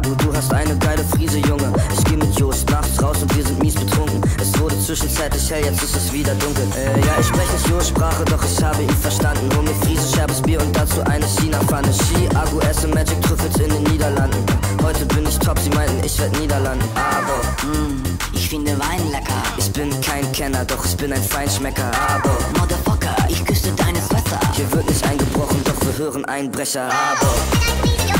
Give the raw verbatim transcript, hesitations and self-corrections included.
Du, du hast eine geile Frise, Junge. Ich geh mit Jost nachts raus und wir sind mies betrunken. Es wurde zwischenzeitlich hell, jetzt ist es wieder dunkel. Äh, ja, ich spreche nicht Jost Sprache, doch ich habe ihn verstanden. Hol mir Friese, scherbes Bier und dazu eine China-Pfanne. Ski, Agu, esse Magic Trüffels in den Niederlanden. Heute bin ich top, sie meinten, ich werd Niederlanden. Aber, mm, ich finde Wein lecker. Ich bin kein Kenner, doch ich bin ein Feinschmecker. Aber, Motherfucker, ich küsse deine Schwester. Hier wird nicht eingebrochen, doch wir hören Einbrecher. Aber